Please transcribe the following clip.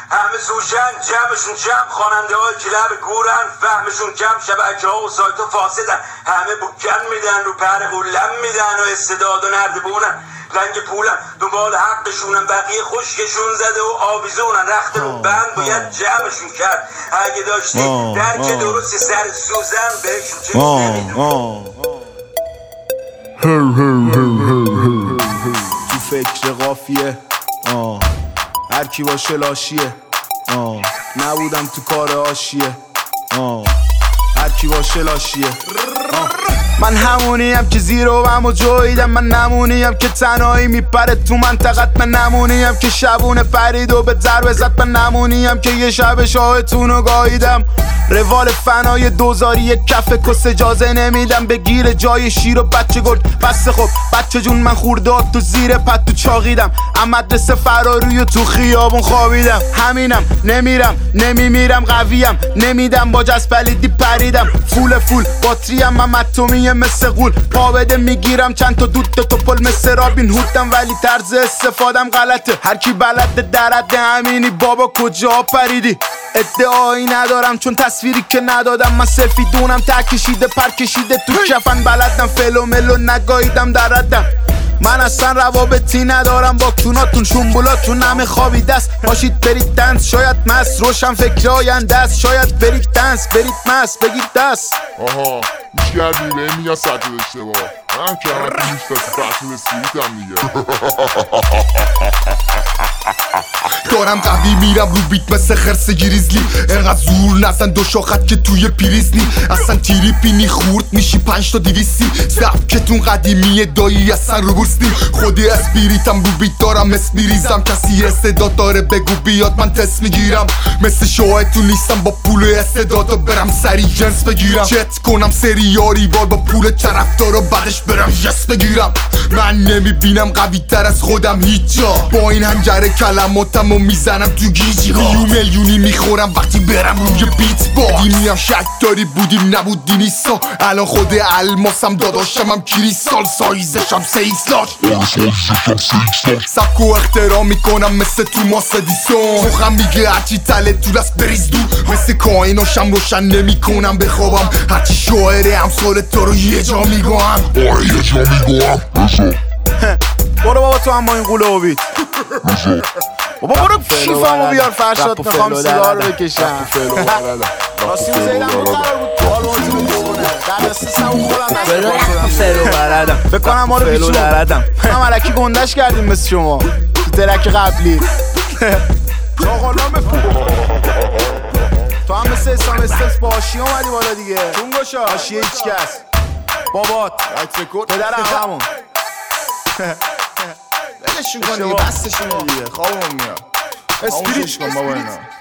همه سوشن جمعشون جمع، خواننده های کلب گورن، فهمشون کم، شبکه ها و سایت ها فاسدن، همه بکن میدن رو پر قولم میدن و استعداد و نردبونن، رنگ پولن دنبال حقشونن، بقیه خشکشون زده و آویزونن، رخت رو بند باید جمعشون کرد، اگه داشتی درک درستی سر سوزن بهشون چه نمیدون. تو فکر قافیه هر کی باشه لاشیه، نبودم تو کار آشیه، هر کی باشه لاشیه. من همونیم که زیر و بم و جویدم، من نمونیم که تنهایی میپره تو منطقت، من نمونیم که شبونه پرید و به ضربه زد، من نمونیم که یه شب شاهتون رو گاهیدم. روال فنای دوزاری یک کف کس اجازه نمیدم بگیر جای شیر و بچه گرد. بس خب بچه جون من خورداد تو زیر پد تو چاقیدم، مدرسه فراروی و تو خیابون خوابیدم. همینم نمیرم نمیمیرم قویم، نمیدم با جست پلیدی پریدم، فول باتریم من متومیه مثل غول، پا بده میگیرم چند تا دود تو پل مثل رابین هودم، ولی طرز استفادم غلطه. هر کی بلد درد همینی بابا کجا پریدی؟ ادعایی ندارم چون تصویری که ندادم، من سلفی دونم تا کشیده پر کشیده تو کفن، بلدم فلو ملو نگاهیدم در ردم. من اصلا روابطی ندارم با کوناتون، شنبولاتون همه خوابیده است، باشید برید دنس، شاید مست روشن فکر آینده است، شاید برید دنس برید مست بگید دست. آها گوش کردی به میگن سطح اشتباه، من که همه تو میشتاسی فرسون اسپریت هم دیگه. دارم قوی میرم رو بیت مثل خرس گریزلی، انقدر زور نزن دو شاخت که توی پیریزنی، اصلا تیریپینی خورد میشی 5 تا 200. سبکتون قدیمیه دایی اصلا رو بورس نیم، خودی اسپریتم رو بیت دارم اسپریزم، کسی استعداد داره بگو بیاد من تست میگیرم، مثل شوهتون نیستم با پول استعدادا برم سری جنس بگیرم، چت کنم سریاری وال با پول طرفدارا بعدش برم جس بگیرم. من نمیبینم قوی تر از خودم هیچ جا، با این هنجره کلماتمو میزنم تو گیجی، میلیونی میخورم وقتی برم روی بیت با میام شک داری بودیم نبودی نیستا، الان خود الماسم داداشم هم کریستال، سایزشم 3 لاش، سبک و احترام میکنم مثل توماس ادیسون، خوخم میگه هرچی تله تو دست بریز دو، مثل کائناشم روشن نمیکنم بخوابم، هرچی شاعره امثال تو رو یه جا میگوهم، یه جا میگوهم. برو بابا تو هم با این قوله و بیت بابا، برو کیفمو بیار فرشاد، میخوام سیگار رو بکشم. راستی زیدم بود قرار بود بال بازی بکنه، در دستم خودم فلو بردم، فکر کنم ما رو بیچون هم علکی گندش کردیم مثل شما تو ترک قبلی. چاقالا بپون تو هم مثل اسلام استرس با آشیه اومدی بالا دیگه، چون گوشا آشیه هیچ کس بابات پدر همون بلشون کن دیگه، بستشون دیگه، خوابمون میاد. اسپریت کن بابا اینا.